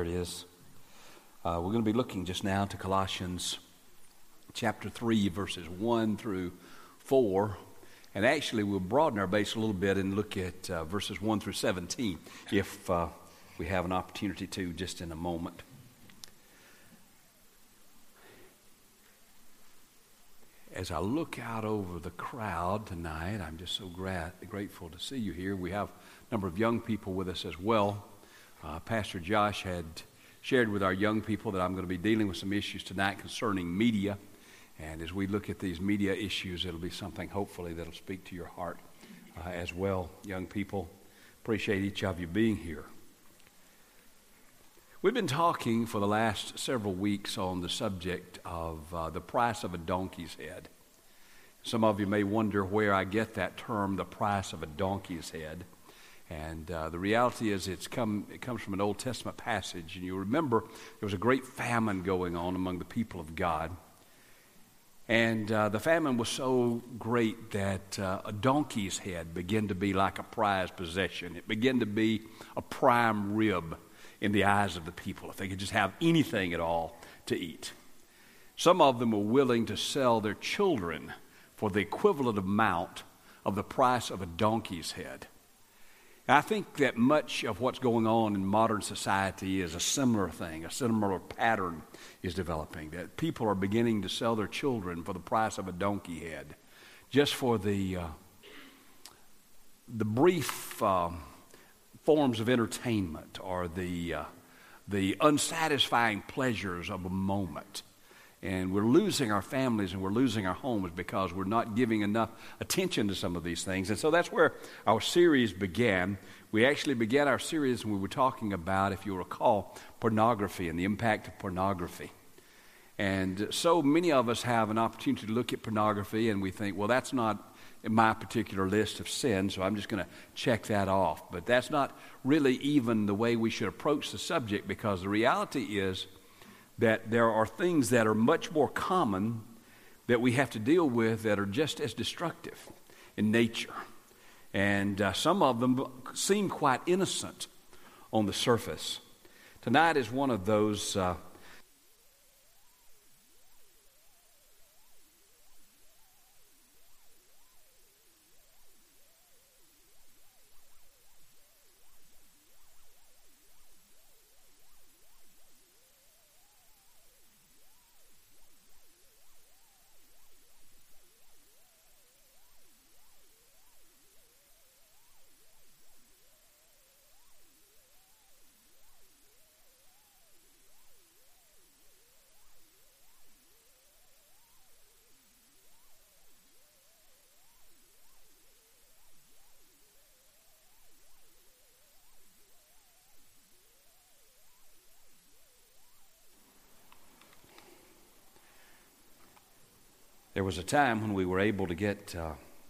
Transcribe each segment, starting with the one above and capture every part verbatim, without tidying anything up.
it is. Uh, we're going to be looking just now to Colossians chapter three, verses one through four. And actually, we'll broaden our base a little bit and look at uh, verses one through seventeen, if uh, we have an opportunity to, just in a moment. As I look out over the crowd tonight, I'm just so gra- grateful to see you here. We have a number of young people with us as well. Uh, Pastor Josh had shared with our young people that I'm going to be dealing with some issues tonight concerning media. And as we look at these media issues, it'll be something hopefully that'll speak to your heart uh, as well, young people. Appreciate each of you being here. We've been talking for the last several weeks on the subject of uh, the price of a donkey's head. Some of you may wonder where I get that term, the price of a donkey's head. And uh, the reality is it's come, it comes from an Old Testament passage. And you remember there was a great famine going on among the people of God. And uh, the famine was so great that uh, a donkey's head began to be like a prized possession. It began to be a prime rib in the eyes of the people, if they could just have anything at all to eat. Some of them were willing to sell their children for the equivalent amount of the price of a donkey's head. And I think that much of what's going on in modern society is a similar thing, a similar pattern is developing, that people are beginning to sell their children for the price of a donkey head, just for the, uh, the brief Uh, forms of entertainment or the uh, the unsatisfying pleasures of a moment. And we're losing our families and we're losing our homes because we're not giving enough attention to some of these things. And so that's where our series began. We actually began our series when we were talking about, if you'll recall, pornography and the impact of pornography. And so many of us have an opportunity to look at pornography and we think, well, that's not in my particular list of sins, so I'm just going to check that off. But that's not really even the way we should approach the subject, because the reality is that there are things that are much more common that we have to deal with that are just as destructive in nature. And uh, some of them seem quite innocent on the surface. Tonight is one of those uh, There was a time when we were able to get uh,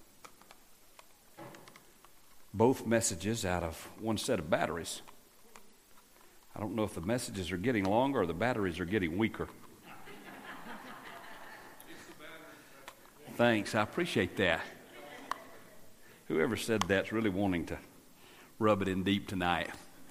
both messages out of one set of batteries. I don't know if the messages are getting longer or the batteries are getting weaker. Thanks, I appreciate that. Whoever said that's really wanting to rub it in deep tonight.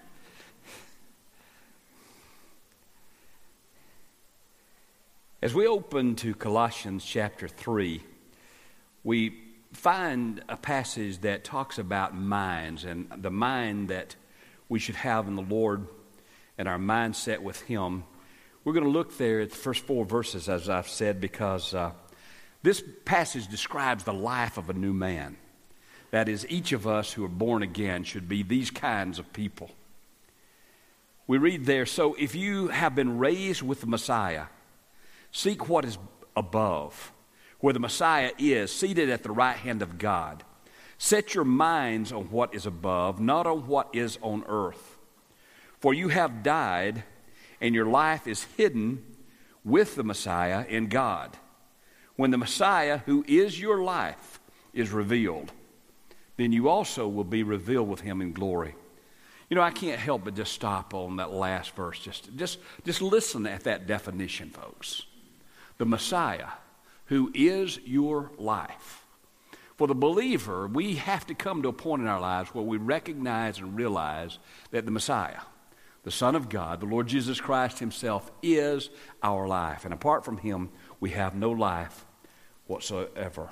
As we open to Colossians chapter three, we find a passage that talks about minds and the mind that we should have in the Lord and our mindset with Him. We're going to look there at the first four verses, as I've said, because uh, this passage describes the life of a new man. That is, each of us who are born again should be these kinds of people. We read there, "So if you have been raised with the Messiah, seek what is above, where the Messiah is, seated at the right hand of God. Set your minds on what is above, not on what is on earth. For you have died, and your life is hidden with the Messiah in God. When the Messiah, who is your life, is revealed, then you also will be revealed with Him in glory." You know, I can't help but just stop on that last verse. Just, just, just listen at that definition, folks. The Messiah, who is your life. For the believer, we have to come to a point in our lives where we recognize and realize that the Messiah, the Son of God, the Lord Jesus Christ himself, is our life. And apart from him, we have no life whatsoever.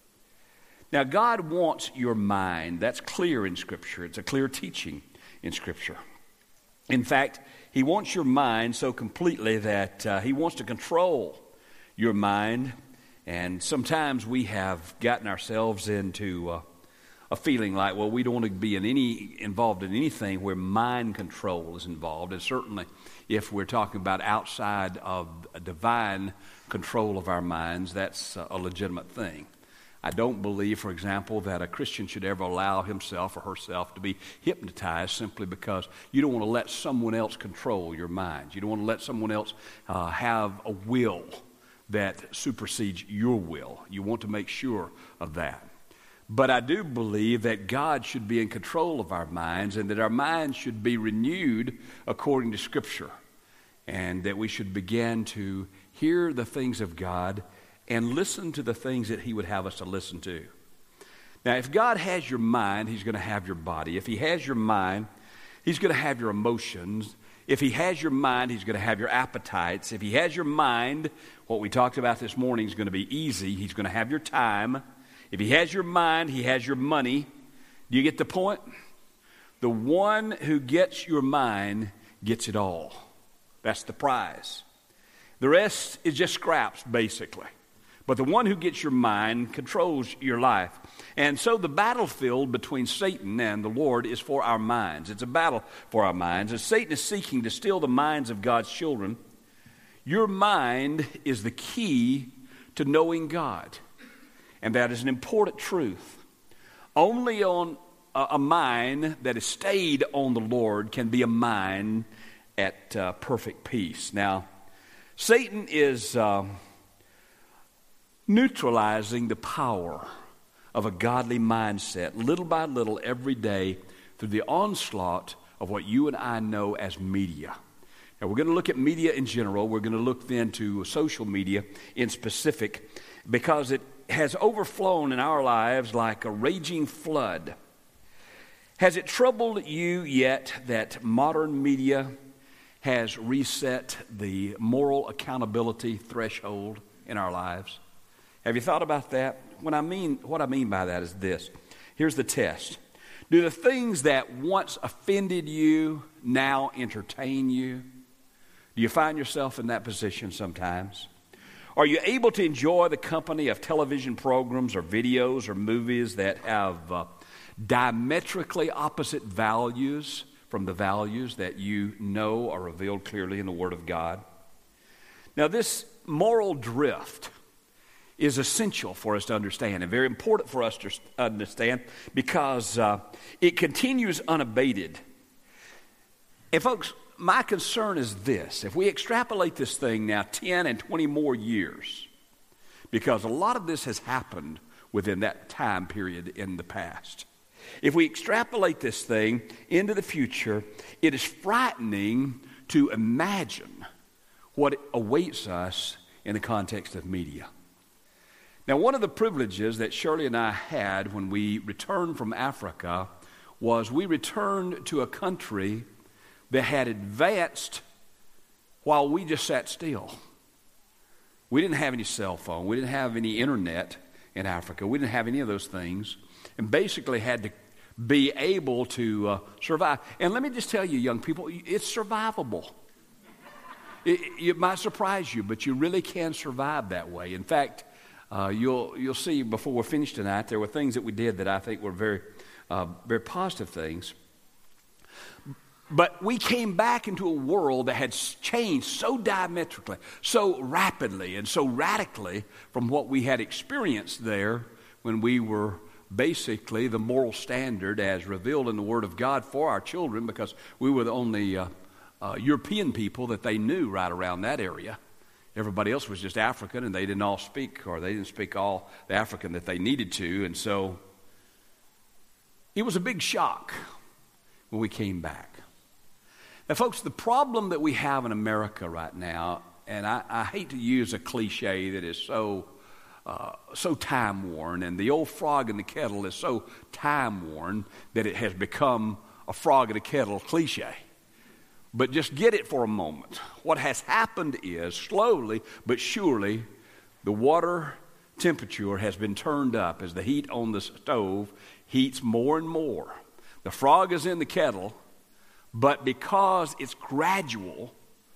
Now, God wants your mind. That's clear in Scripture. It's a clear teaching in Scripture. In fact, he wants your mind so completely that uh, he wants to control your mind. And sometimes we have gotten ourselves into uh, a feeling like, well, we don't want to be in any involved in anything where mind control is involved. And certainly if we're talking about outside of a divine control of our minds, that's a legitimate thing. I don't believe, for example, that a Christian should ever allow himself or herself to be hypnotized simply because you don't want to let someone else control your mind. You don't want to let someone else uh, have a will that supersedes your will. You want to make sure of that. But I do believe that God should be in control of our minds and that our minds should be renewed according to Scripture, and that we should begin to hear the things of God and listen to the things that he would have us to listen to. Now, if God has your mind, he's going to have your body. If he has your mind, he's going to have your emotions. If he has your mind, he's going to have your appetites. If he has your mind, what we talked about this morning is going to be easy. He's going to have your time. If he has your mind, he has your money. Do you get the point? The one who gets your mind gets it all. That's the prize. The rest is just scraps, basically. But the one who gets your mind controls your life. And so the battlefield between Satan and the Lord is for our minds. It's a battle for our minds. As Satan is seeking to steal the minds of God's children, your mind is the key to knowing God. And that is an important truth. Only on a, a mind that is stayed on the Lord can be a mind at uh, perfect peace. Now, Satan is uh, neutralizing the power of a godly mindset little by little every day through the onslaught of what you and I know as media. Now, we're going to look at media in general. We're going to look then to social media in specific, because it has overflown in our lives like a raging flood. Has it troubled you yet that modern media has reset the moral accountability threshold in our lives? Have you thought about that? When I mean, what I mean by that is this. Here's the test. Do the things that once offended you now entertain you? Do you find yourself in that position sometimes? Are you able to enjoy the company of television programs or videos or movies that have uh, diametrically opposite values from the values that you know are revealed clearly in the Word of God? Now, this moral drift is essential for us to understand and very important for us to understand because uh, it continues unabated. And folks, my concern is this. If we extrapolate this thing now ten and twenty more years, because a lot of this has happened within that time period in the past. If we extrapolate this thing into the future, it is frightening to imagine what awaits us in the context of media. Now, one of the privileges that Shirley and I had when we returned from Africa was we returned to a country that had advanced while we just sat still. We didn't have any cell phone. We didn't have any internet in Africa. We didn't have any of those things, and basically had to be able to uh, survive. And let me just tell you, young people, it's survivable. It, it might surprise you, but you really can survive that way. In fact, uh, you'll you'll see before we're finished tonight, there were things that we did that I think were very, uh, very positive things. But we came back into a world that had changed so diametrically, so rapidly, and so radically from what we had experienced there when we were basically the moral standard as revealed in the Word of God for our children, because we were the only uh, uh, European people that they knew right around that area. Everybody else was just African, and they didn't all speak, or they didn't speak all the African that they needed to. And so it was a big shock when we came back. Now, folks, the problem that we have in America right now, and I, I hate to use a cliche that is so uh, so time-worn, and the old frog in the kettle is so time-worn that it has become a frog in a kettle cliche. But just get it for a moment. What has happened is, slowly but surely, the water temperature has been turned up as the heat on the stove heats more and more. The frog is in the kettle, but because it's gradual,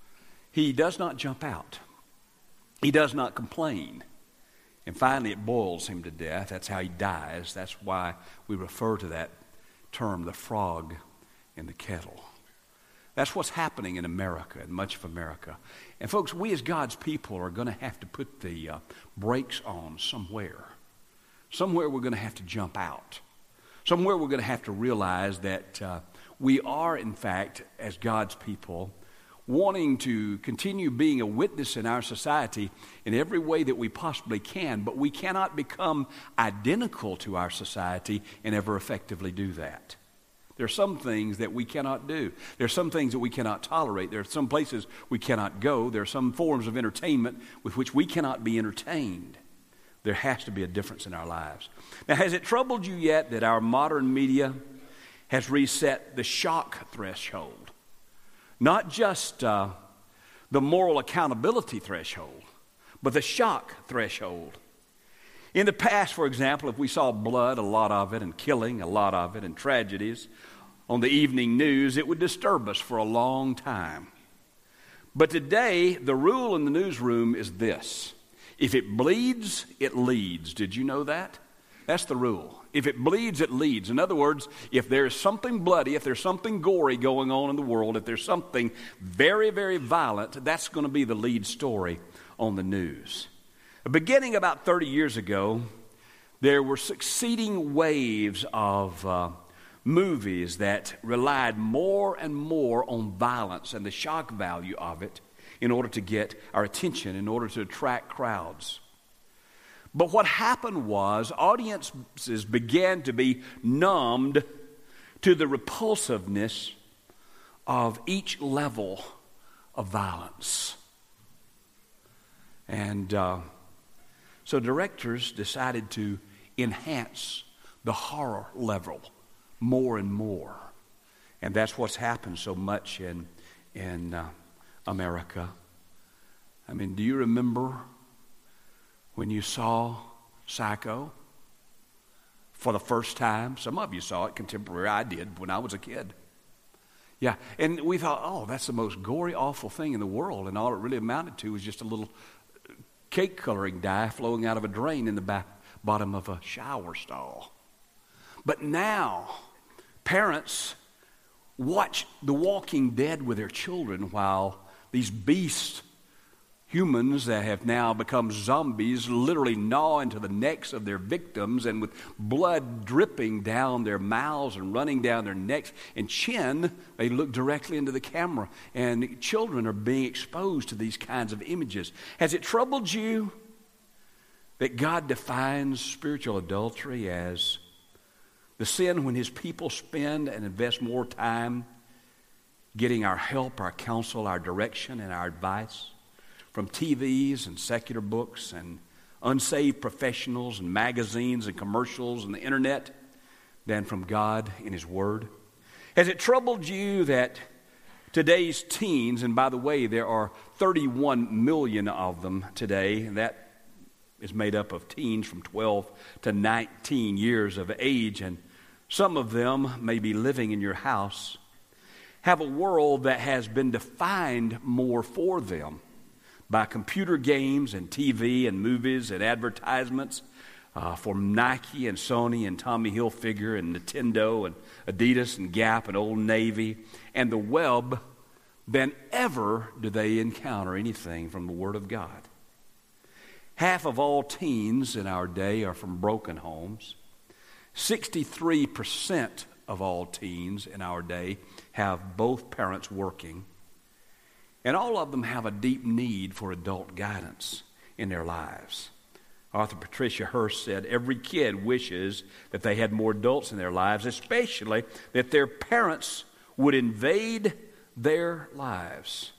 he does not jump out. He does not complain. And finally, it boils him to death. That's how he dies. That's why we refer to that term, the frog in the kettle. That's what's happening in America, in much of America. And folks, we as God's people are going to have to put the uh, brakes on somewhere. Somewhere we're going to have to jump out. Somewhere we're going to have to realize that uh, we are, in fact, as God's people, wanting to continue being a witness in our society in every way that we possibly can, but we cannot become identical to our society and ever effectively do that. There are some things that we cannot do. There are some things that we cannot tolerate. There are some places we cannot go. There are some forms of entertainment with which we cannot be entertained. There has to be a difference in our lives. Now, has it troubled you yet that our modern media has reset the shock threshold? Not just uh, the moral accountability threshold, but the shock threshold. In the past, for example, if we saw blood, a lot of it, and killing, a lot of it, and tragedies on the evening news, it would disturb us for a long time. But today, the rule in the newsroom is this: if it bleeds, it leads. Did you know that? That's the rule. If it bleeds, it leads. In other words, if there's something bloody, if there's something gory going on in the world, if there's something very, very violent, that's going to be the lead story on the news. Beginning about thirty years ago, there were succeeding waves of uh, movies that relied more and more on violence and the shock value of it in order to get our attention, in order to attract crowds. But what happened was audiences began to be numbed to the repulsiveness of each level of violence. And uh, so directors decided to enhance the horror level more and more. And that's what's happened so much in, in uh, America. I mean, do you remember when you saw Psycho for the first time? Some of you saw it contemporary. I did when I was a kid. Yeah, and we thought, oh, that's the most gory, awful thing in the world. And all it really amounted to was just a little cake coloring dye flowing out of a drain in the back bottom of a shower stall. But now, parents watch The Walking Dead with their children while these beasts, humans that have now become zombies, literally gnaw into the necks of their victims, and with blood dripping down their mouths and running down their necks and chin, they look directly into the camera. And children are being exposed to these kinds of images. Has it troubled you that God defines spiritual adultery as the sin when his people spend and invest more time getting our help, our counsel, our direction, and our advice from T Vs and secular books and unsaved professionals and magazines and commercials and the internet than from God in his word? Has it troubled you that today's teens, and by the way, there are thirty-one million of them today, and that is made up of teens from twelve to nineteen years of age, and some of them may be living in your house, have a world that has been defined more for them by computer games and T V and movies and advertisements uh, from Nike and Sony and Tommy Hilfiger and Nintendo and Adidas and Gap and Old Navy and the web, than ever do they encounter anything from the Word of God. Half of all teens in our day are from broken homes. sixty-three percent of all teens in our day have both parents working. And all of them have a deep need for adult guidance in their lives. Author Patricia Hearst said, every kid wishes that they had more adults in their lives, especially that their parents would invade their lives.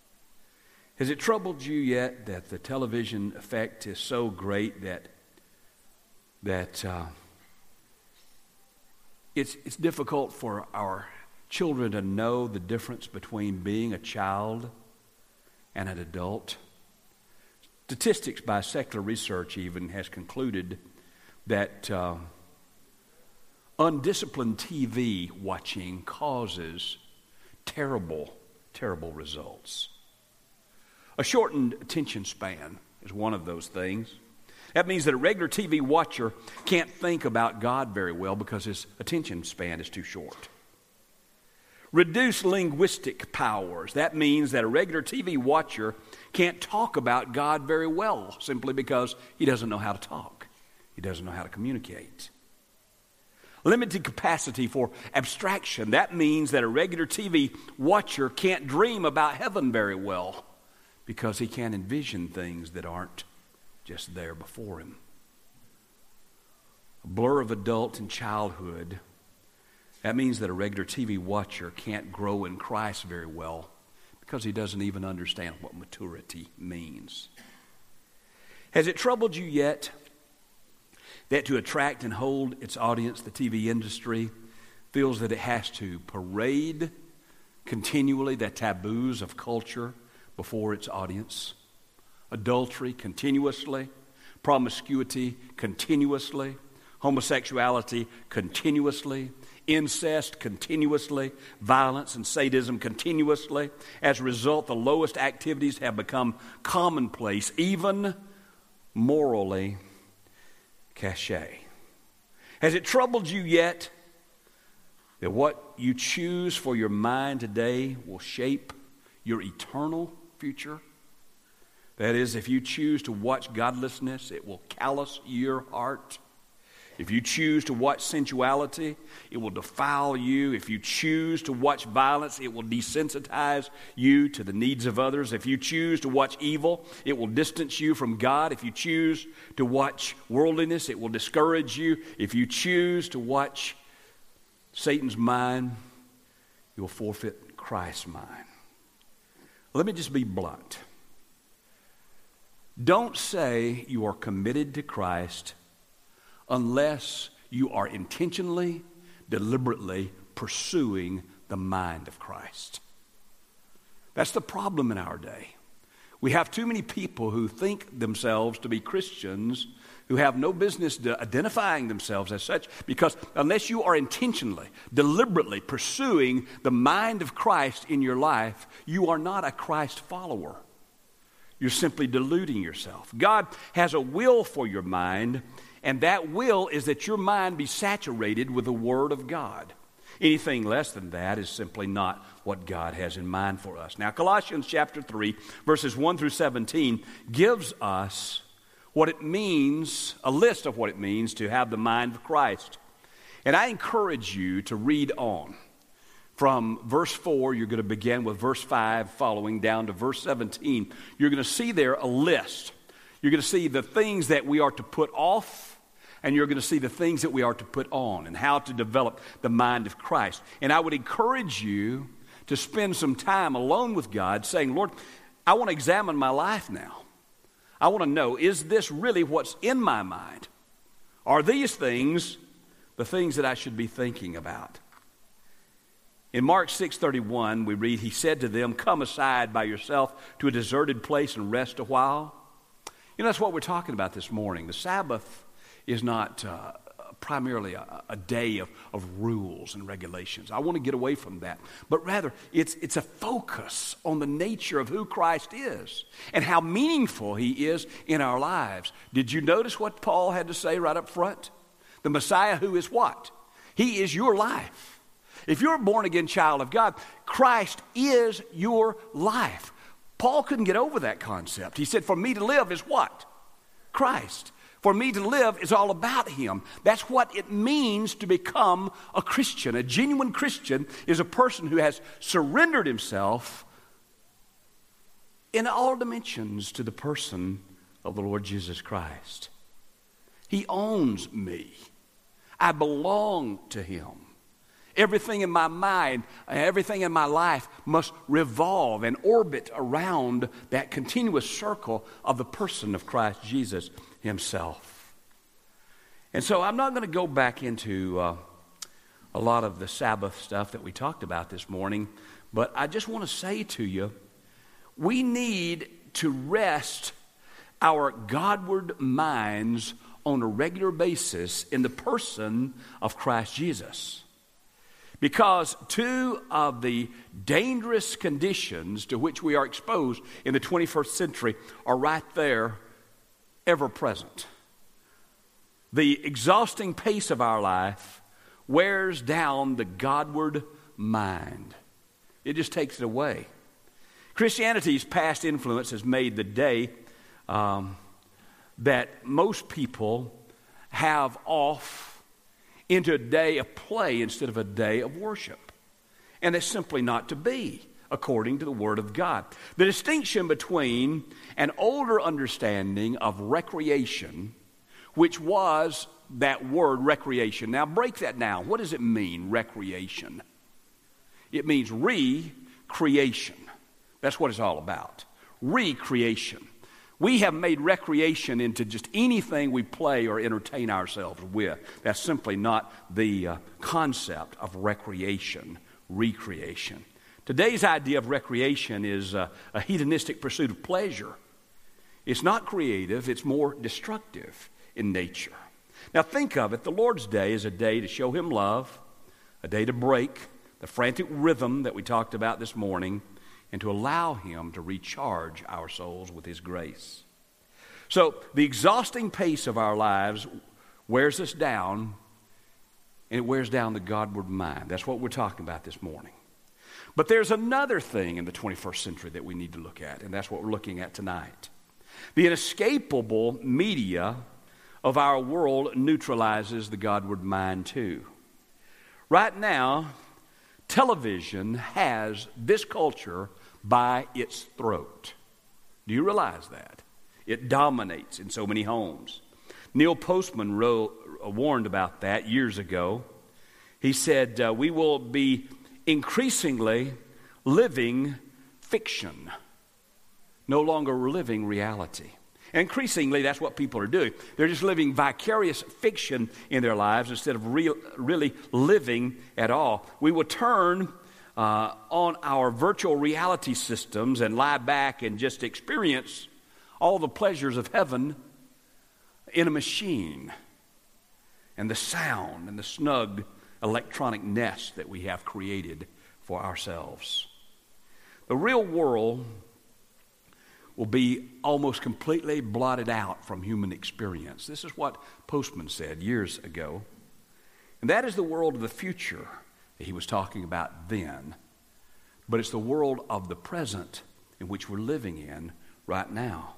Has it troubled you yet that the television effect is so great that that uh, it's it's difficult for our children to know the difference between being a child and an adult. Statistics by secular research even has concluded that uh, undisciplined T V watching causes terrible, terrible results. A shortened attention span is one of those things. That means that a regular T V watcher can't think about God very well because his attention span is too short. Reduced linguistic powers. That means that a regular T V watcher can't talk about God very well simply because he doesn't know how to talk. He doesn't know how to communicate. Limited capacity for abstraction. That means that a regular T V watcher can't dream about heaven very well because he can't envision things that aren't just there before him. A blur of adult and childhood. That means that a regular T V watcher can't grow in Christ very well because he doesn't even understand what maturity means. Has it troubled you yet that to attract and hold its audience, the T V industry feels that it has to parade continually the taboos of culture before its audience? Adultery continuously, promiscuity continuously, homosexuality continuously, incest continuously, violence and sadism continuously. As a result, the lowest activities have become commonplace, even morally cachet. Has it troubled you yet that what you choose for your mind today will shape your eternal future? That is, if you choose to watch godlessness, it will callous your heart. If you choose to watch sensuality, it will defile you. If you choose to watch violence, it will desensitize you to the needs of others. If you choose to watch evil, it will distance you from God. If you choose to watch worldliness, it will discourage you. If you choose to watch Satan's mind, you will forfeit Christ's mind. Let me just be blunt. Don't say you are committed to Christ unless you are intentionally, deliberately pursuing the mind of Christ. That's the problem in our day. We have too many people who think themselves to be Christians who have no business identifying themselves as such, because unless you are intentionally, deliberately pursuing the mind of Christ in your life, you are not a Christ follower. You're simply deluding yourself. God has a will for your mind, and that will is that your mind be saturated with the Word of God. Anything less than that is simply not what God has in mind for us. Now, Colossians chapter three, verses one through seventeen, gives us what it means, a list of what it means to have the mind of Christ. And I encourage you to read on. From verse four, you're going to begin with verse five, following down to verse seventeen. You're going to see there a list. You're going to see the things that we are to put off, and you're going to see the things that we are to put on, and how to develop the mind of Christ. And I would encourage you to spend some time alone with God saying, Lord, I want to examine my life now. I want to know, is this really what's in my mind? Are these things the things that I should be thinking about? In Mark six thirty-one, we read, he said to them, come aside by yourself to a deserted place and rest a while. You know, that's what we're talking about this morning. The Sabbath is not uh, primarily a, a day of, of rules and regulations. I want to get away from that. But rather, it's, it's a focus on the nature of who Christ is and how meaningful he is in our lives. Did you notice what Paul had to say right up front? The Messiah who is what? He is your life. If you're a born-again child of God, Christ is your life. Paul couldn't get over that concept. He said, for me to live is what? Christ. For me to live is all about him. That's what it means to become a Christian. A genuine Christian is a person who has surrendered himself in all dimensions to the person of the Lord Jesus Christ. He owns me. I belong to him. Everything in my mind, everything in my life must revolve and orbit around that continuous circle of the person of Christ Jesus himself. And so I'm not going to go back into uh, a lot of the Sabbath stuff that we talked about this morning, but I just want to say to you, we need to rest our Godward minds on a regular basis in the person of Christ Jesus. Because two of the dangerous conditions to which we are exposed in the twenty-first century are right there, ever present. The exhausting pace of our life wears down the Godward mind. It just takes it away. Christianity's past influence has made the day um, that most people have off into a day of play instead of a day of worship. And it's simply not to be, according to the Word of God. The distinction between an older understanding of recreation, which was that word recreation. Now break that down. What does it mean, recreation? It means recreation. That's what it's all about. Recreation. We have made recreation into just anything we play or entertain ourselves with. That's simply not the uh, concept of recreation, recreation. Today's idea of recreation is uh, a hedonistic pursuit of pleasure. It's not creative, it's more destructive in nature. Now think of it, the Lord's Day is a day to show Him love, a day to break the frantic rhythm that we talked about this morning, and to allow Him to recharge our souls with His grace. So the exhausting pace of our lives wears us down, and it wears down the Godward mind. That's what we're talking about this morning. But there's another thing in the twenty-first century that we need to look at, and that's what we're looking at tonight. The inescapable media of our world neutralizes the Godward mind too. Right now, television has this culture by its throat. Do you realize that? It dominates in so many homes. Neil Postman wrote, uh, warned about that years ago. He said, uh, we will be increasingly living fiction, no longer living reality. Increasingly, that's what people are doing. They're just living vicarious fiction in their lives instead of real, really living at all. We will turn uh, on our virtual reality systems and lie back and just experience all the pleasures of heaven in a machine, and the sound and the snug electronic nest that we have created for ourselves. The real world will be almost completely blotted out from human experience. This is what Postman said years ago. And that is the world of the future that he was talking about then. But it's the world of the present in which we're living in right now.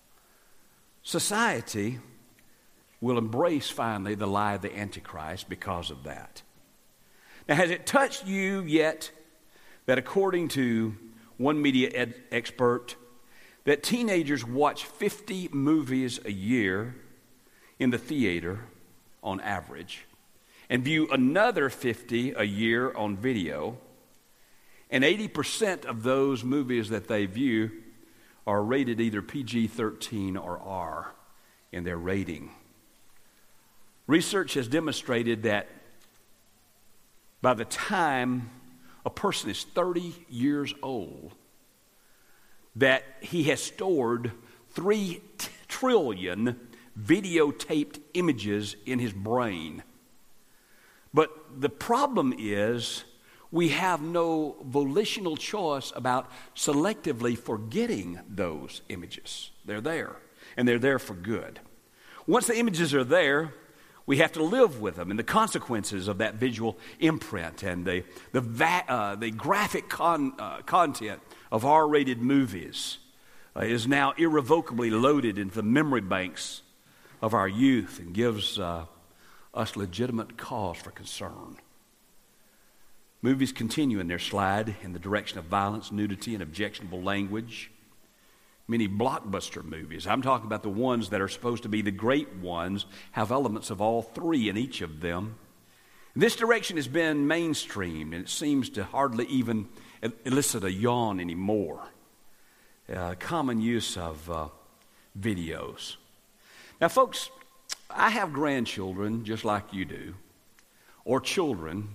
Society will embrace finally the lie of the Antichrist because of that. Now, has it touched you yet that according to one media ed- expert, that teenagers watch fifty movies a year in the theater on average, and view another fifty a year on video, and eighty percent of those movies that they view are rated either P G thirteen or R in their rating. Research has demonstrated that by the time a person is thirty years old, that he has stored three trillion videotaped images in his brain. But the problem is we have no volitional choice about selectively forgetting those images. They're there, and they're there for good. Once the images are there, we have to live with them and the consequences of that visual imprint and the the, va- uh, the graphic con- uh, content of R-rated movies uh, is now irrevocably loaded into the memory banks of our youth and gives uh, us legitimate cause for concern. Movies continue in their slide in the direction of violence, nudity, and objectionable language. Many blockbuster movies, I'm talking about the ones that are supposed to be the great ones, have elements of all three in each of them. This direction has been mainstreamed, and it seems to hardly even elicit a yawn anymore. Uh, common use of uh, videos. Now, folks, I have grandchildren just like you do, or children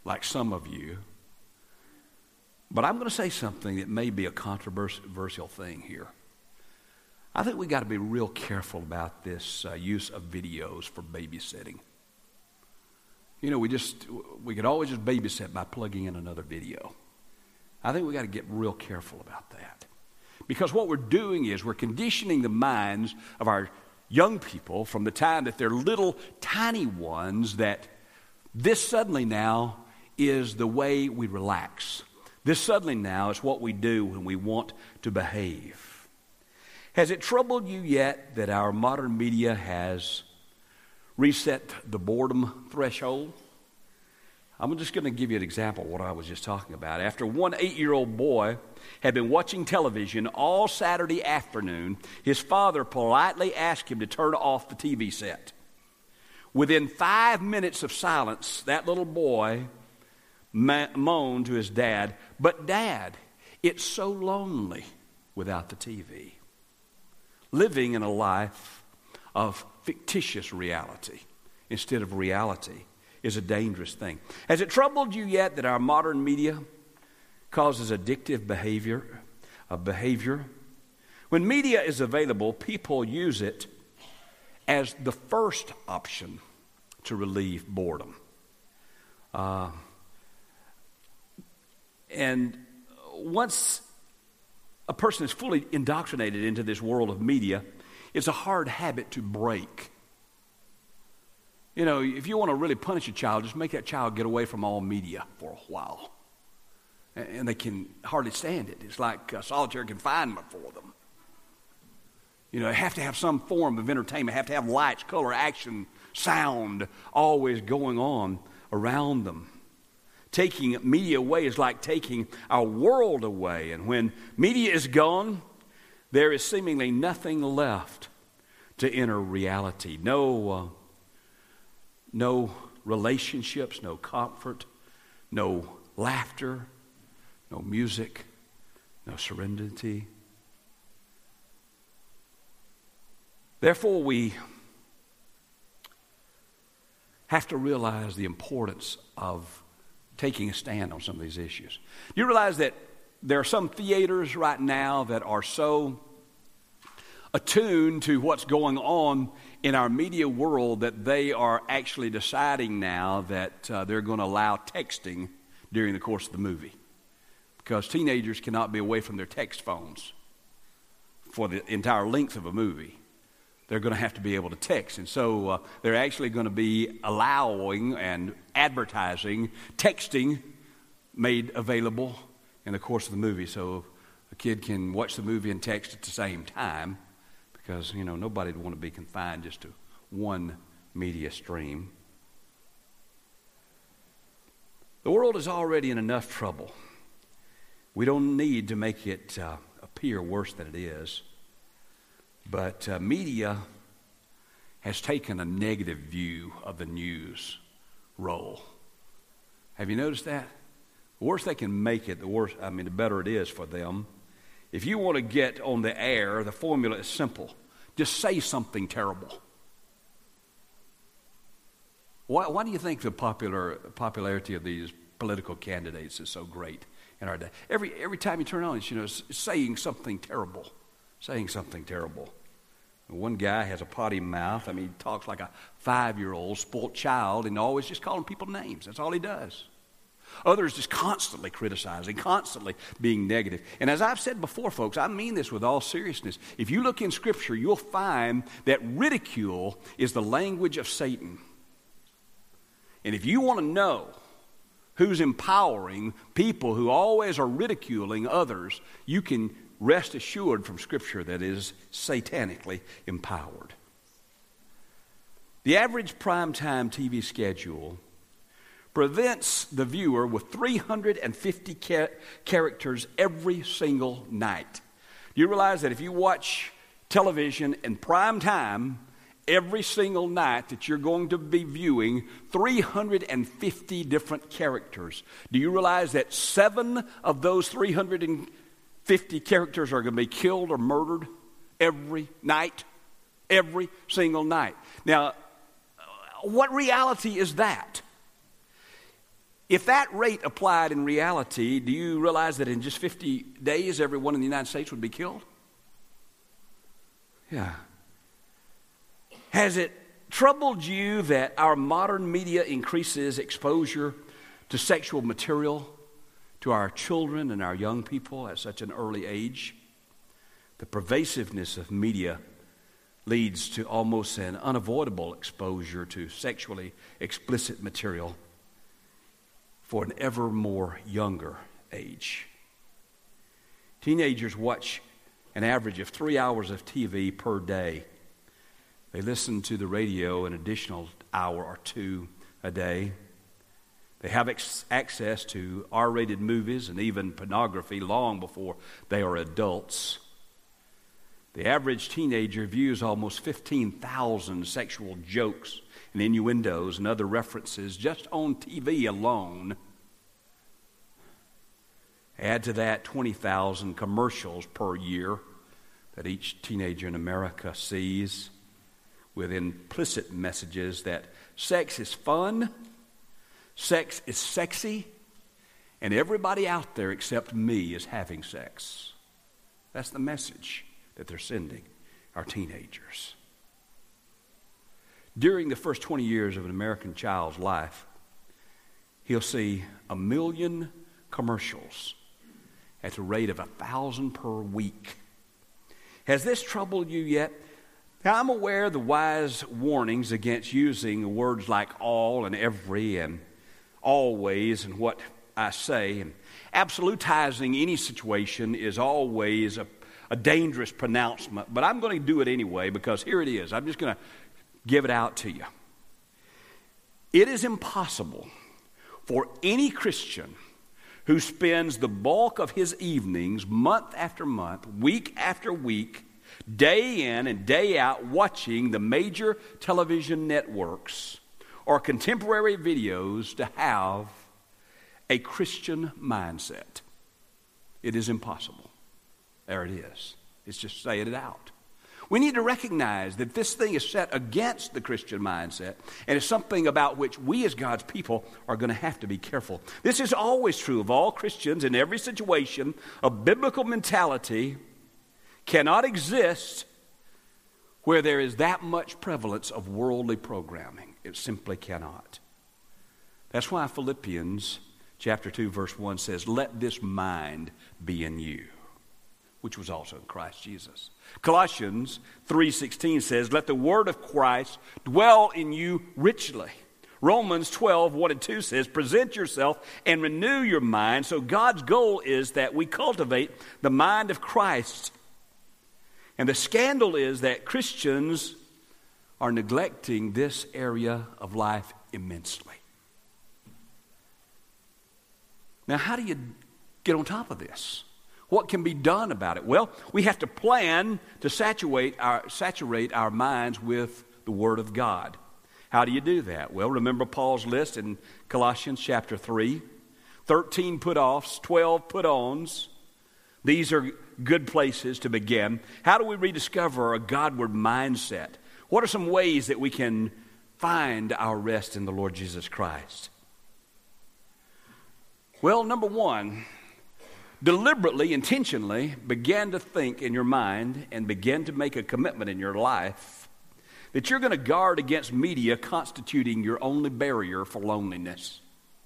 like some of you. But I'm going to say something that may be a controversial thing here. I think we got to be real careful about this uh, use of videos for babysitting. You know, we just, we could always just babysit by plugging in another video. I think we got to get real careful about that. Because what we're doing is we're conditioning the minds of our young people from the time that they're little tiny ones that this suddenly now is the way we relax. This suddenly now is what we do when we want to behave. Has it troubled you yet that our modern media has reset the boredom threshold? I'm just going to give you an example of what I was just talking about. After one eight-year-old boy had been watching television all Saturday afternoon, his father politely asked him to turn off the T V set. Within five minutes of silence, that little boy ma- moaned to his dad, "But Dad, it's so lonely without the T V." Living in a life of fictitious reality instead of reality is a dangerous thing. Has it troubled you yet that our modern media causes addictive behavior, a behavior? When media is available, people use it as the first option to relieve boredom. Uh, and once a person is fully indoctrinated into this world of media, it's a hard habit to break. You know, if you want to really punish a child, just make that child get away from all media for a while. And they can hardly stand it. It's like uh, solitary confinement for them. You know, they have to have some form of entertainment, have to have lights, color, action, sound always going on around them. Taking media away is like taking our world away. And when media is gone, there is seemingly nothing left to enter reality. No, uh, no relationships, no comfort, no laughter, no music, no serenity. Therefore, we have to realize the importance of taking a stand on some of these issues. Do you realize that there are some theaters right now that are so attuned to what's going on in our media world that they are actually deciding now that uh, they're going to allow texting during the course of the movie? Because teenagers cannot be away from their text phones for the entire length of a movie. They're going to have to be able to text. And so uh, they're actually going to be allowing and advertising texting made available in the course of the movie. So a kid can watch the movie and text at the same time because, you know, nobody would want to be confined just to one media stream. The world is already in enough trouble. We don't need to make it uh, appear worse than it is. But uh, media has taken a negative view of the news role. Have you noticed that? The worse they can make it, the worse, I mean, the better it is for them. If you want to get on the air, the formula is simple. Just say something terrible. Why, why do you think the popular popularity of these political candidates is so great in our day? Every every time you turn on, it's, you know, it's saying something terrible. Saying something terrible. One guy has a potty mouth. I mean, he talks like a five-year-old spoilt child and always just calling people names. That's all he does. Others just constantly criticizing, constantly being negative. And as I've said before, folks, I mean this with all seriousness. If you look in Scripture, you'll find that ridicule is the language of Satan. And if you want to know who's empowering people who always are ridiculing others, you can rest assured from Scripture that is satanically empowered. The average primetime T V schedule presents the viewer with three hundred fifty ca- characters every single night. Do you realize that if you watch television in prime time, every single night that you're going to be viewing three hundred fifty different characters? Do you realize that seven of those three hundred fifty characters are going to be killed or murdered every night? Every single night. Now, what reality is that? If that rate applied in reality, do you realize that in just fifty days, everyone in the United States would be killed? Yeah. Has it troubled you that our modern media increases exposure to sexual material to our children and our young people at such an early age? The pervasiveness of media leads to almost an unavoidable exposure to sexually explicit material for an ever more younger age. Teenagers watch an average of three hours of T V per day. They listen to the radio an additional hour or two a day. They have ex- access to R-rated movies and even pornography long before they are adults. The average teenager views almost fifteen thousand sexual jokes and innuendos and other references just on T V alone. Add to that twenty thousand commercials per year that each teenager in America sees, with implicit messages that sex is fun, sex is sexy, and everybody out there except me is having sex. That's the message that they're sending our teenagers. During the first twenty years of an American child's life, he'll see a million commercials at the rate of a thousand per week. Has this troubled you yet? Now, I'm aware of the wise warnings against using words like all and every and always and what I say. And absolutizing any situation is always a, a dangerous pronouncement, but I'm going to do it anyway because here it is. I'm just going to give it out to you. It is impossible for any Christian who spends the bulk of his evenings, month after month, week after week, day in and day out, watching the major television networks or contemporary videos to have a Christian mindset. It is impossible. There it is. It's just saying it out. We need to recognize that this thing is set against the Christian mindset, and it's something about which we as God's people are going to have to be careful. This is always true of all Christians in every situation. A biblical mentality cannot exist where there is that much prevalence of worldly programming. It simply cannot. That's why Philippians chapter two, verse one says, "Let this mind be in you, which was also in Christ Jesus." Colossians three sixteen says, "Let the word of Christ dwell in you richly." Romans twelve, one and two says, "Present yourself and renew your mind." So God's goal is that we cultivate the mind of Christ. And the scandal is that Christians are neglecting this area of life immensely. Now, how do you get on top of this? What can be done about it? Well, we have to plan to saturate our, saturate our minds with the Word of God. How do you do that? Well, remember Paul's list in Colossians chapter three. thirteen put-offs, twelve put-ons. These are good places to begin. How do we rediscover a Godward mindset? What are some ways that we can find our rest in the Lord Jesus Christ? Well, number one, deliberately, intentionally begin to think in your mind and begin to make a commitment in your life that you're going to guard against media constituting your only barrier for loneliness.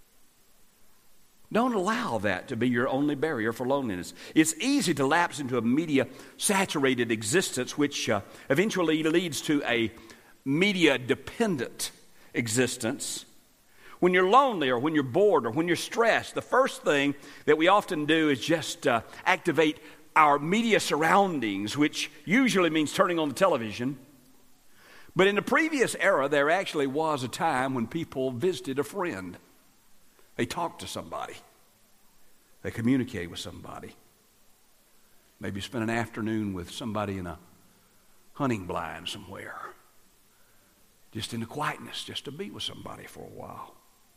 Don't allow that to be your only barrier for loneliness. It's easy to lapse into a media-saturated existence, which uh, eventually leads to a media-dependent existence. When you're lonely or when you're bored or when you're stressed, the first thing that we often do is just uh, activate our media surroundings, which usually means turning on the television. But in the previous era, there actually was a time when people visited a friend. They talked to somebody. They communicated with somebody. Maybe spent an afternoon with somebody in a hunting blind somewhere. Just in the quietness, just to be with somebody for a while.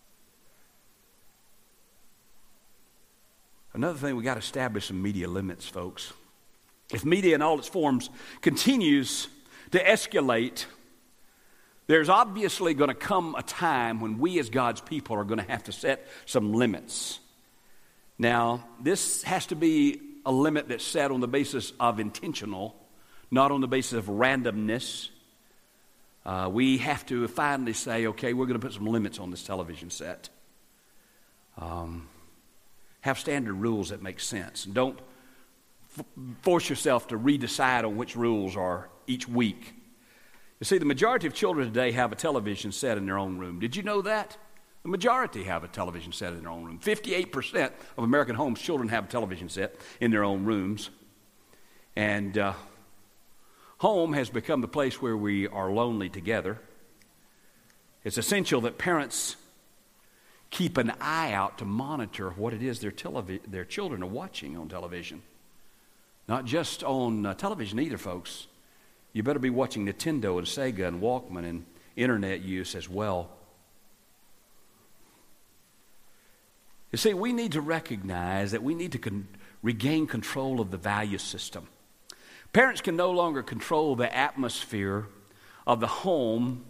Another thing, we got to establish some media limits, folks. If media in all its forms continues to escalate There's obviously going to come a time when we as God's people are going to have to set some limits. Now, this has to be a limit that's set on the basis of intentional, not on the basis of randomness. Uh, we have to finally say, okay, we're going to put some limits on this television set. Um, have standard rules that make sense. And don't f- force yourself to redecide on which rules are each week. You see, the majority of children today have a television set in their own room. Did you know that? The majority have a television set in their own room. fifty-eight percent of American homes, children have a television set in their own rooms. And uh, home has become the place where we are lonely together. It's essential that parents keep an eye out to monitor what it is their, televi- their children are watching on television. Not just on uh, television either, folks. You better be watching Nintendo and Sega and Walkman and internet use as well. You see, we need to recognize that we need to con- regain control of the value system. Parents can no longer control the atmosphere of the home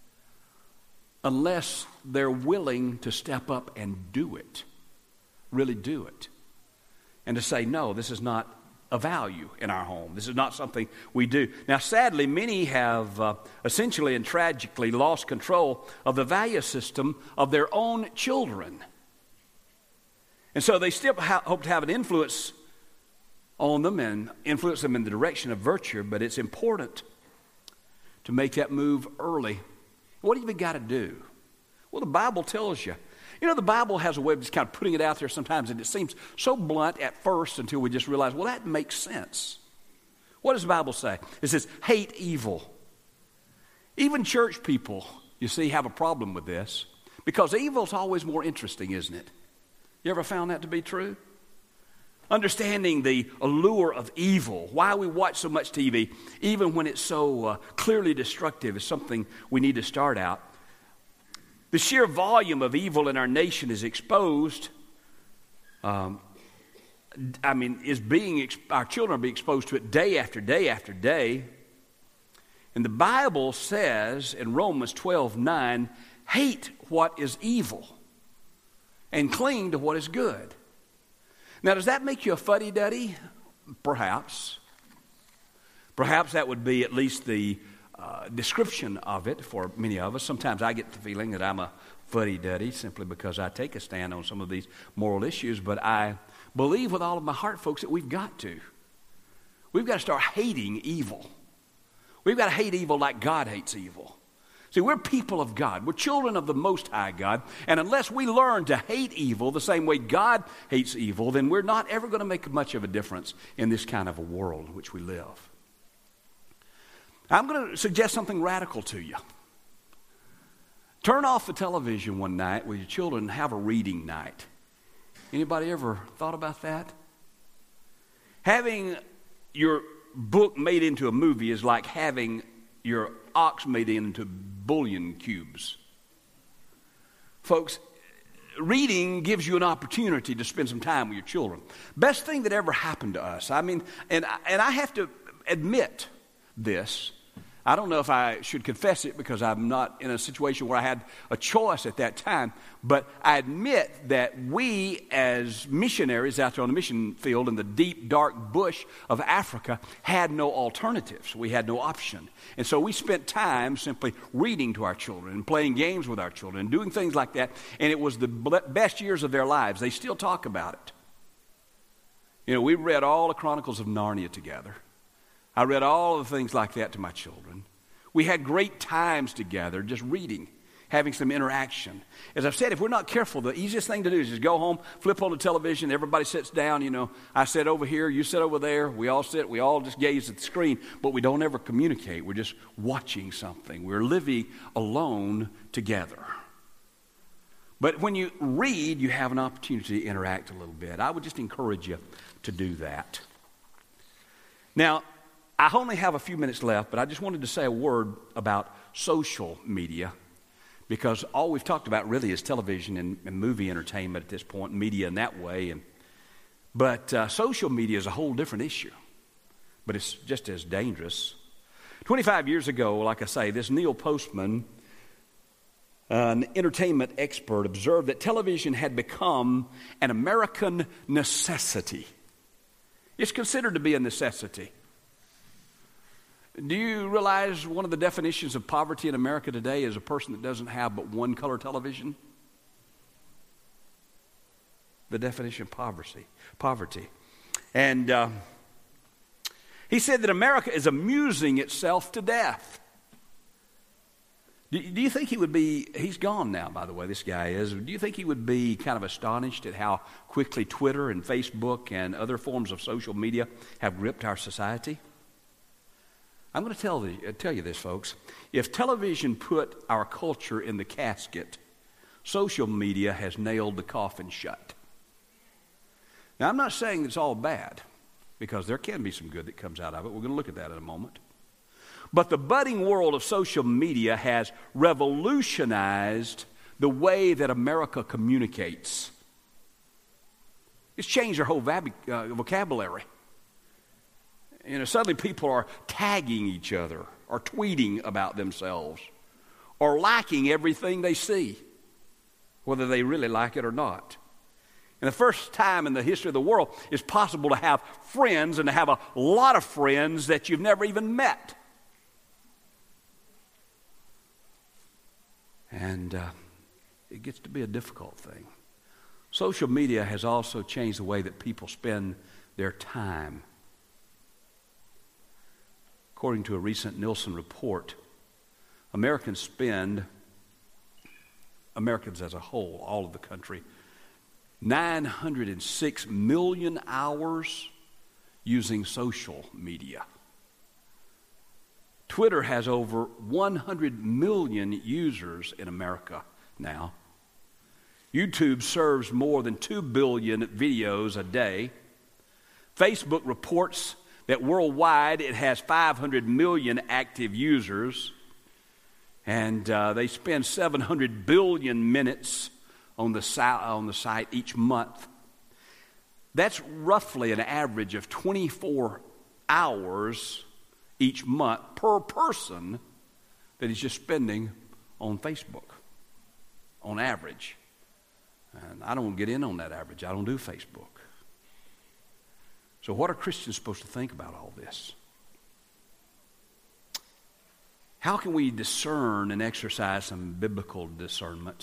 unless they're willing to step up and do it, really do it, and to say, no, this is not a value in our home. This is not something we do. Now, sadly, many have uh, essentially and tragically lost control of the value system of their own children. And so they still ha- hope to have an influence on them and influence them in the direction of virtue, but it's important to make that move early. What have you got to do? Well, the Bible tells you. You know, the Bible has a way of just kind of putting it out there sometimes, and it seems so blunt at first until we just realize, well, that makes sense. What does the Bible say? It says, hate evil. Even church people, you see, have a problem with this because evil's always more interesting, isn't it? You ever found that to be true? Understanding the allure of evil, why we watch so much T V, even when it's so uh, clearly destructive, is something we need to start out. The sheer volume of evil in our nation is exposed. Um, I mean, is being our children are being exposed to it day after day after day. And the Bible says in Romans twelve nine, hate what is evil and cling to what is good. Now, does that make you a fuddy-duddy? Perhaps. Perhaps that would be at least the uh, description of it for many of us. Sometimes I get the feeling that I'm a fuddy-duddy simply because I take a stand on some of these moral issues. But I believe with all of my heart, folks, that we've got to. We've got to start hating evil. We've got to hate evil like God hates evil. See, we're people of God. We're children of the Most High God. And unless we learn to hate evil the same way God hates evil, then we're not ever going to make much of a difference in this kind of a world in which we live. I'm going to suggest something radical to you. Turn off the television one night with your children and have a reading night. Anybody ever thought about that? Having your book made into a movie is like having your ox made into bouillon cubes. Folks, reading gives you an opportunity to spend some time with your children. Best thing that ever happened to us. I mean, and, and I have to admit this. I don't know if I should confess it because I'm not in a situation where I had a choice at that time, but I admit that we as missionaries out there on the mission field in the deep, dark bush of Africa had no alternatives. We had no option. And so we spent time simply reading to our children and playing games with our children and doing things like that, and it was the best years of their lives. They still talk about it. You know, we read all the Chronicles of Narnia together. I read all of the things like that to my children. We had great times together just reading, having some interaction. As I've said, if we're not careful, the easiest thing to do is just go home, flip on the television, everybody sits down, you know, I sit over here, you sit over there, we all sit, we all just gaze at the screen, but we don't ever communicate. We're just watching something. We're living alone together. But when you read, you have an opportunity to interact a little bit. I would just encourage you to do that. Now, I only have a few minutes left, but I just wanted to say a word about social media because all we've talked about really is television and, and movie entertainment at this point, media in that way. And, but uh, social media is a whole different issue, but it's just as dangerous. twenty-five years ago, like I say, this Neil Postman, an entertainment expert, observed that television had become an American necessity. It's considered to be a necessity. Do you realize one of the definitions of poverty in America today is a person that doesn't have but one color television? The definition of poverty. Poverty. And uh, he said that America is amusing itself to death. Do, do you think he would be, he's gone now, by the way, this guy is. Do you think he would be kind of astonished at how quickly Twitter and Facebook and other forms of social media have gripped our society? I'm going to tell, the, uh, tell you this, folks. If television put our culture in the casket, social media has nailed the coffin shut. Now, I'm not saying it's all bad, because there can be some good that comes out of it. We're going to look at that in a moment. But the budding world of social media has revolutionized the way that America communicates. It's changed our whole vab- uh, vocabulary. You know, suddenly people are tagging each other, or tweeting about themselves, or liking everything they see, whether they really like it or not. And the first time in the history of the world, it's possible to have friends and to have a lot of friends that you've never even met. And uh, it gets to be a difficult thing. Social media has also changed the way that people spend their time. According to a recent Nielsen report, Americans spend, Americans as a whole, all of the country, nine hundred six million hours using social media. Twitter has over one hundred million users in America now. YouTube serves more than two billion videos a day. Facebook reports that worldwide it has five hundred million active users, and uh, they spend seven hundred billion minutes on the, si- on the site each month. That's roughly an average of twenty-four hours each month per person that he's just spending on Facebook, on average. And I don't get in on that average. I don't do Facebook. So what are Christians supposed to think about all this? How can we discern and exercise some biblical discernment?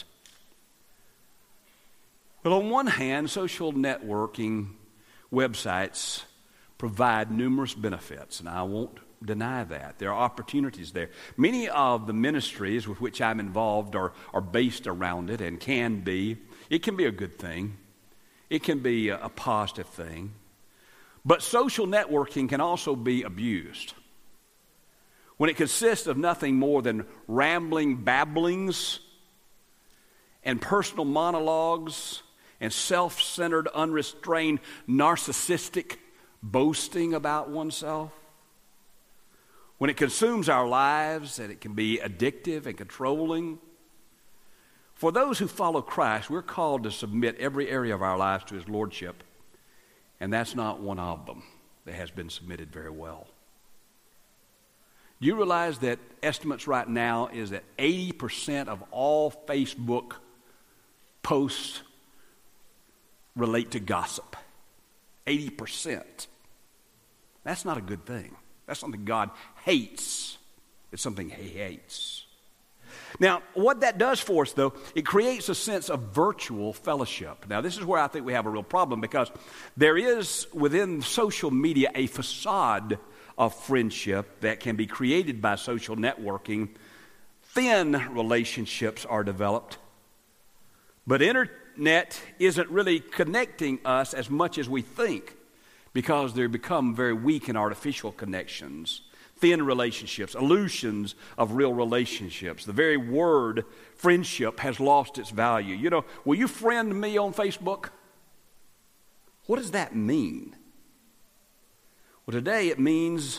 Well, on one hand, social networking websites provide numerous benefits, and I won't deny that. There are opportunities there. Many of the ministries with which I'm involved are, are based around it and can be. It can be a good thing. It can be a, a positive thing. But social networking can also be abused when it consists of nothing more than rambling babblings and personal monologues and self-centered, unrestrained, narcissistic boasting about oneself. When it consumes our lives, and it can be addictive and controlling. For those who follow Christ, we're called to submit every area of our lives to His Lordship. And that's not one of them that has been submitted very well. Do you realize that estimates right now is that eighty percent of all Facebook posts relate to gossip? eighty percent. That's not a good thing. That's something God hates. It's something He hates. Now, what that does for us, though, it creates a sense of virtual fellowship. Now, this is where I think we have a real problem, because there is within social media a facade of friendship that can be created by social networking. Thin relationships are developed, but internet isn't really connecting us as much as we think, because they become very weak in artificial connections. Thin relationships, illusions of real relationships. The very word friendship has lost its value. You know, will you friend me on Facebook? What does that mean? Well, today it means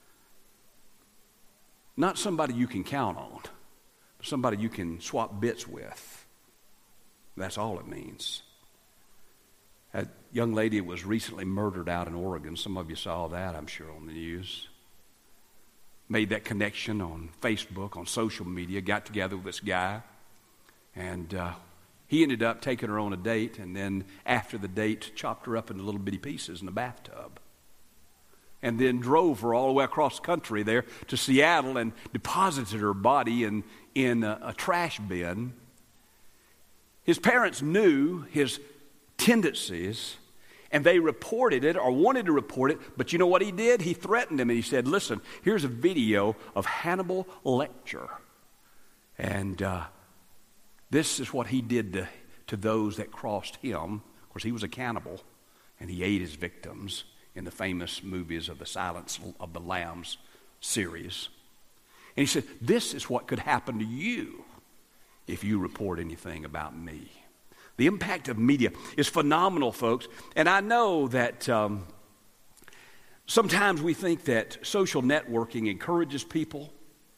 not somebody you can count on, but somebody you can swap bits with. That's all it means. A young lady was recently murdered out in Oregon. Some of you saw that, I'm sure, on the news. made that connection on Facebook, on social media, got together with this guy, and uh, he ended up taking her on a date, and then after the date, chopped her up into little bitty pieces in the bathtub, and then drove her all the way across the country there to Seattle and deposited her body in, in a, a trash bin. His parents knew his tendencies, and they reported it or wanted to report it, but you know what he did? He threatened him, and he said, listen, here's a video of Hannibal Lecter, and uh, this is what he did to, to those that crossed him. Of course, he was a cannibal, and he ate his victims in the famous movies of the Silence of the Lambs series. And he said, this is what could happen to you if you report anything about me. The impact of media is phenomenal, folks. And I know that um, sometimes we think that social networking encourages people.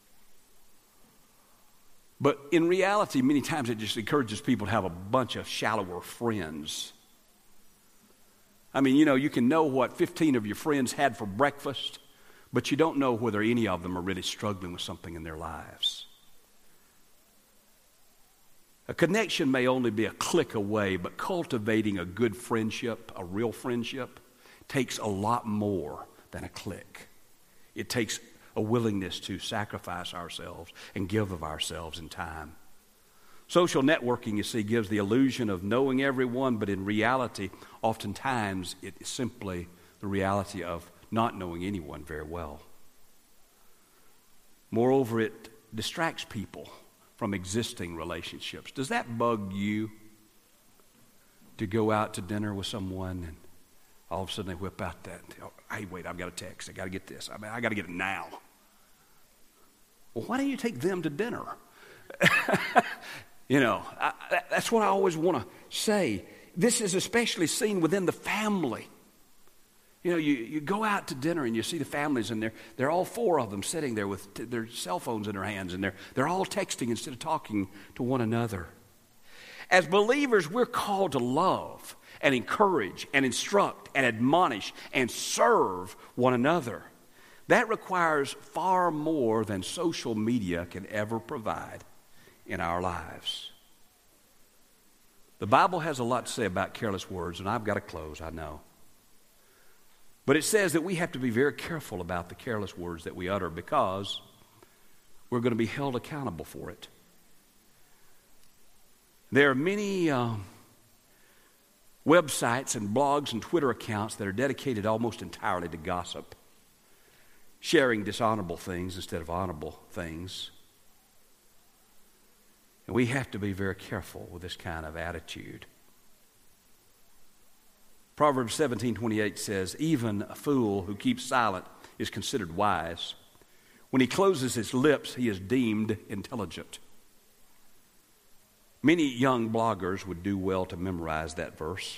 But in reality, many times it just encourages people to have a bunch of shallower friends. I mean, you know, you can know what fifteen of your friends had for breakfast, but you don't know whether any of them are really struggling with something in their lives. A connection may only be a click away, but cultivating a good friendship, a real friendship, takes a lot more than a click. It takes a willingness to sacrifice ourselves and give of ourselves in time. Social networking, you see, gives the illusion of knowing everyone, but in reality, oftentimes it is simply the reality of not knowing anyone very well. Moreover, it distracts people from existing relationships. Does that bug you to go out to dinner with someone and all of a sudden they whip out that, oh, hey, wait, I've got a text. I got to get this. I mean, I got to get it now. Well, why don't you take them to dinner? You know, I, that's what I always want to say. This is especially seen within the family. You know, you, you go out to dinner and you see the families, and they're, they're all four of them sitting there with t- their cell phones in their hands, and they're, they're all texting instead of talking to one another. As believers, we're called to love and encourage and instruct and admonish and serve one another. That requires far more than social media can ever provide in our lives. The Bible has a lot to say about careless words, and I've got to close, I know. But it says that we have to be very careful about the careless words that we utter, because we're going to be held accountable for it. There are many uh, websites and blogs and Twitter accounts that are dedicated almost entirely to gossip, sharing dishonorable things instead of honorable things. And we have to be very careful with this kind of attitude. Proverbs seventeen twenty-eight says, even a fool who keeps silent is considered wise. When he closes his lips, he is deemed intelligent. Many young bloggers would do well to memorize that verse,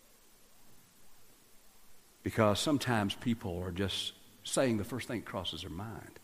because sometimes people are just saying the first thing that crosses their mind.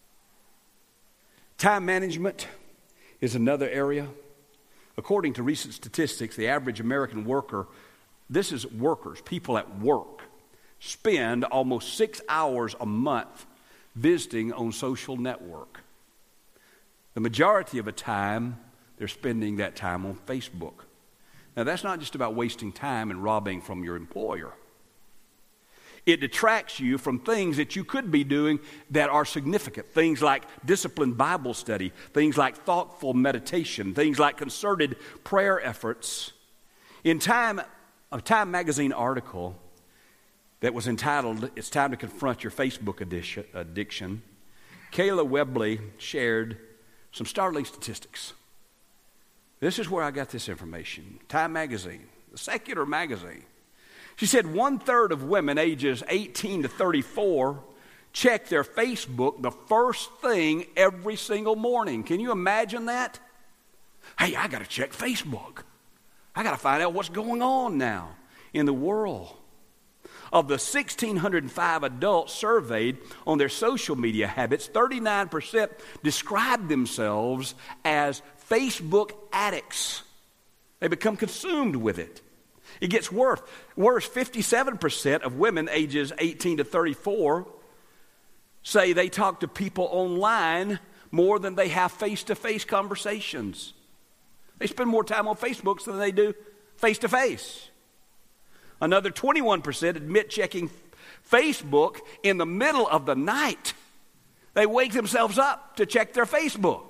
Time management is another area. According to recent statistics, the average American worker, this is workers, people at work, spend almost six hours a month visiting on social network. The majority of the time, they're spending that time on Facebook. Now, that's not just about wasting time and robbing from your employer. It detracts you from things that you could be doing that are significant. Things like disciplined Bible study, things like thoughtful meditation, things like concerted prayer efforts. In Time, a Time magazine article that was entitled, "It's Time to Confront Your Facebook Addiction," Kayla Webley shared some startling statistics. This is where I got this information. Time magazine, the secular magazine. She said one-third of women ages eighteen to thirty-four check their Facebook the first thing every single morning. Can you imagine that? Hey, I got to check Facebook. I got to find out what's going on now in the world. Of the one thousand six hundred five adults surveyed on their social media habits, thirty-nine percent described themselves as Facebook addicts. They become consumed with it. It gets worse. Worse, fifty-seven percent of women ages eighteen to thirty-four say they talk to people online more than they have face-to-face conversations. They spend more time on Facebook than they do face-to-face. Another twenty-one percent admit checking Facebook in the middle of the night. They wake themselves up to check their Facebook.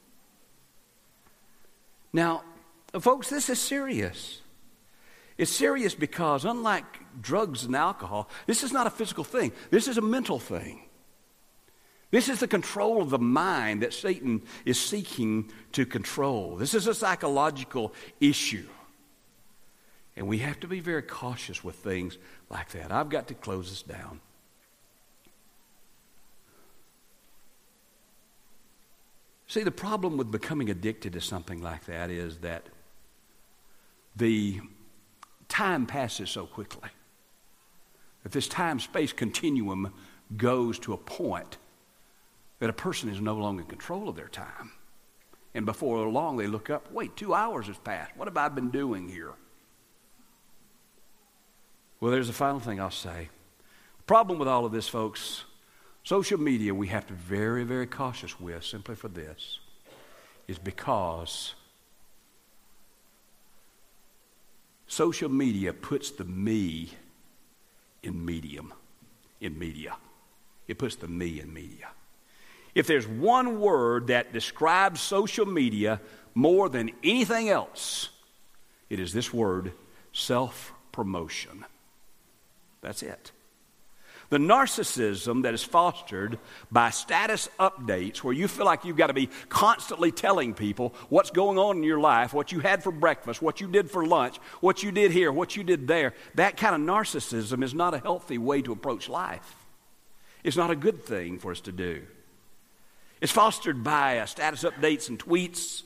Now, folks, this is serious. It's serious because unlike drugs and alcohol, this is not a physical thing. This is a mental thing. This is the control of the mind that Satan is seeking to control. This is a psychological issue. And we have to be very cautious with things like that. I've got to close this down. See, the problem with becoming addicted to something like that is that the time passes so quickly. That this time-space continuum goes to a point that a person is no longer in control of their time. And before long they look up, wait, two hours has passed. What have I been doing here? Well, there's the final thing I'll say. The problem with all of this, folks, social media we have to be very, very cautious with simply for this, is because social media puts the me in medium, in media. It puts the me in media. If there's one word that describes social media more than anything else, it is this word, self-promotion. That's it. The narcissism that is fostered by status updates where you feel like you've got to be constantly telling people what's going on in your life, what you had for breakfast, what you did for lunch, what you did here, what you did there, that kind of narcissism is not a healthy way to approach life. It's not a good thing for us to do. It's fostered by uh, status updates and tweets.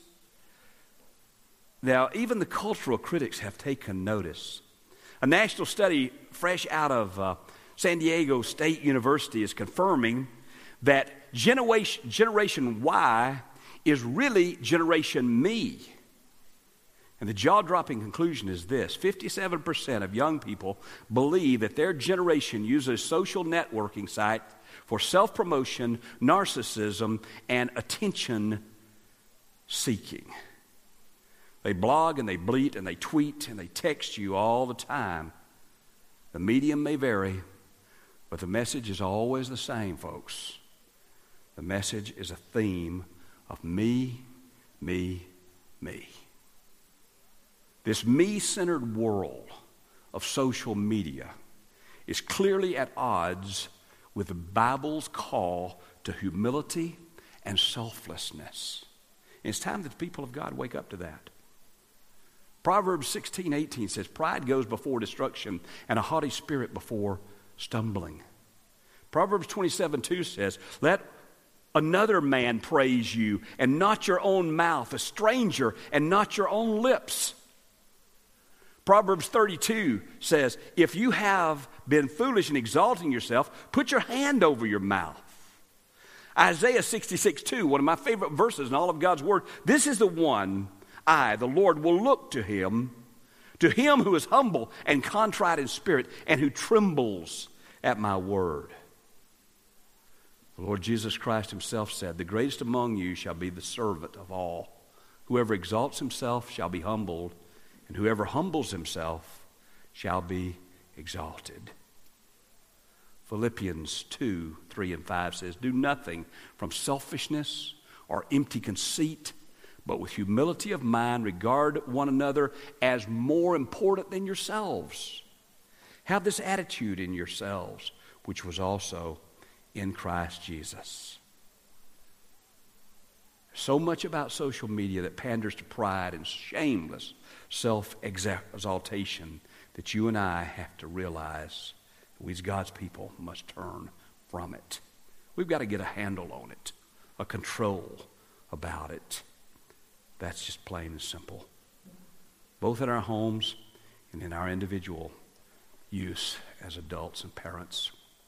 Now, even the cultural critics have taken notice. A national study fresh out of uh, San Diego State University is confirming that generation, Generation Y is really Generation Me. And the jaw-dropping conclusion is this: fifty-seven percent of young people believe that their generation uses social networking sites for self-promotion, narcissism, and attention-seeking. They blog and they bleat and they tweet and they text you all the time. The medium may vary, but the message is always the same, folks. The message is a theme of me, me, me. This me-centered world of social media is clearly at odds with the Bible's call to humility and selflessness. And it's time that the people of God wake up to that. Proverbs sixteen eighteen says, pride goes before destruction and a haughty spirit before stumbling. Proverbs twenty-seven two says, let another man praise you and not your own mouth, a stranger and not your own lips. Proverbs thirty-two says, if you have been foolish and exalting yourself, put your hand over your mouth. Isaiah sixty-six two, one of my favorite verses in all of God's word, this is the one I, the Lord, will look to him, to him who is humble and contrite in spirit and who trembles at my word. The Lord Jesus Christ himself said, the greatest among you shall be the servant of all. Whoever exalts himself shall be humbled, and whoever humbles himself shall be exalted. Philippians two, three, and five says, do nothing from selfishness or empty conceit, but with humility of mind regard one another as more important than yourselves. Have this attitude in yourselves, which was also in Christ Jesus. So much about social media that panders to pride and shameless self-exaltation that you and I have to realize that we as God's people must turn from it. We've got to get a handle on it, a control about it. That's just plain and simple. Both in our homes and in our individual use as adults and parents.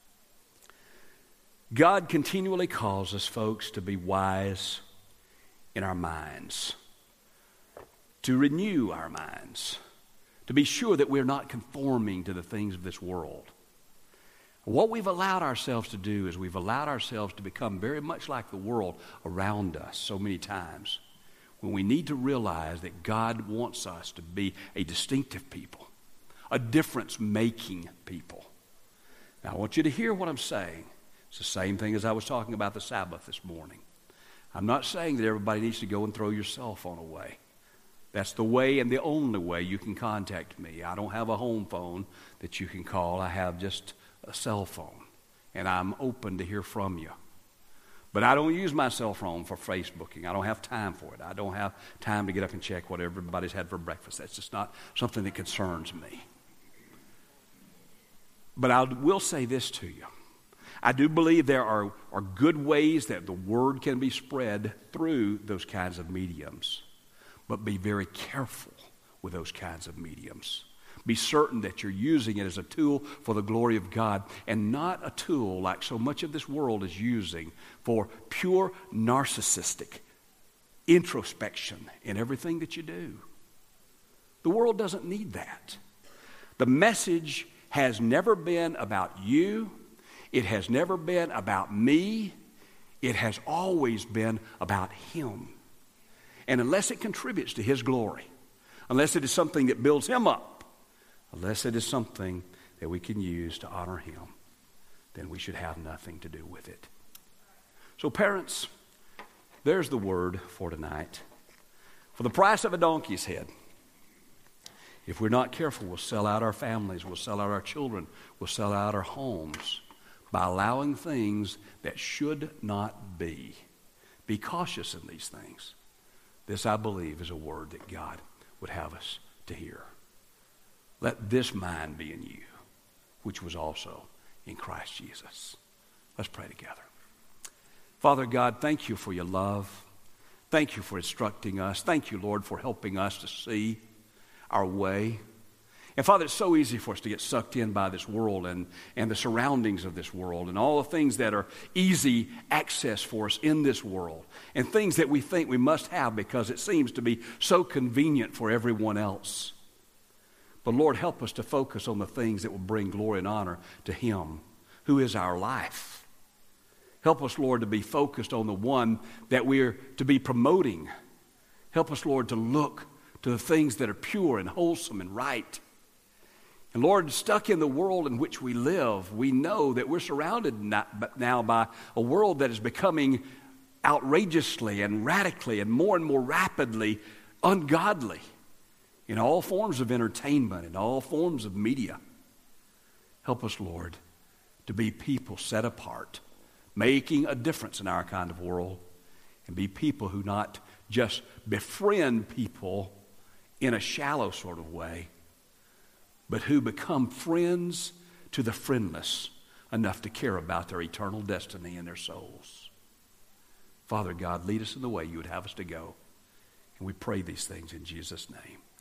God continually calls us, folks, to be wise in our minds, to renew our minds, to be sure that we're not conforming to the things of this world. What we've allowed ourselves to do is we've allowed ourselves to become very much like the world around us so many times, when we need to realize that God wants us to be a distinctive people, a difference-making people. Now, I want you to hear what I'm saying. It's the same thing as I was talking about the Sabbath this morning. I'm not saying that everybody needs to go and throw your cell phone away. That's the way and the only way you can contact me. I don't have a home phone that you can call. I have just a cell phone, and I'm open to hear from you. But I don't use my cell phone for Facebooking. I don't have time for it. I don't have time to get up and check what everybody's had for breakfast. That's just not something that concerns me. But I will say this to you. I do believe there are, are good ways that the word can be spread through those kinds of mediums. But be very careful with those kinds of mediums. Be certain that you're using it as a tool for the glory of God, and not a tool like so much of this world is using for pure narcissistic introspection in everything that you do. The world doesn't need that. The message has never been about you. It has never been about me. It has always been about Him. And unless it contributes to His glory, unless it is something that builds Him up, unless it is something that we can use to honor Him, then we should have nothing to do with it. So parents, there's the word for tonight. For the price of a donkey's head, if we're not careful, we'll sell out our families, we'll sell out our children, we'll sell out our homes by allowing things that should not be. Be cautious in these things. This, I believe, is a word that God would have us to hear. Let this mind be in you, which was also in Christ Jesus. Let's pray together. Father God, thank you for your love. Thank you for instructing us. Thank you, Lord, for helping us to see our way. And Father, it's so easy for us to get sucked in by this world and, and the surroundings of this world and all the things that are easy access for us in this world and things that we think we must have because it seems to be so convenient for everyone else. But Lord, help us to focus on the things that will bring glory and honor to Him, who is our life. Help us, Lord, to be focused on the one that we're to be promoting. Help us, Lord, to look to the things that are pure and wholesome and right. And Lord, stuck in the world in which we live, we know that we're surrounded now by a world that is becoming outrageously and radically and more and more rapidly ungodly in all forms of entertainment, in all forms of media. Help us, Lord, to be people set apart, making a difference in our kind of world, and be people who not just befriend people in a shallow sort of way, but who become friends to the friendless enough to care about their eternal destiny and their souls. Father God, lead us in the way you would have us to go. And we pray these things in Jesus' name.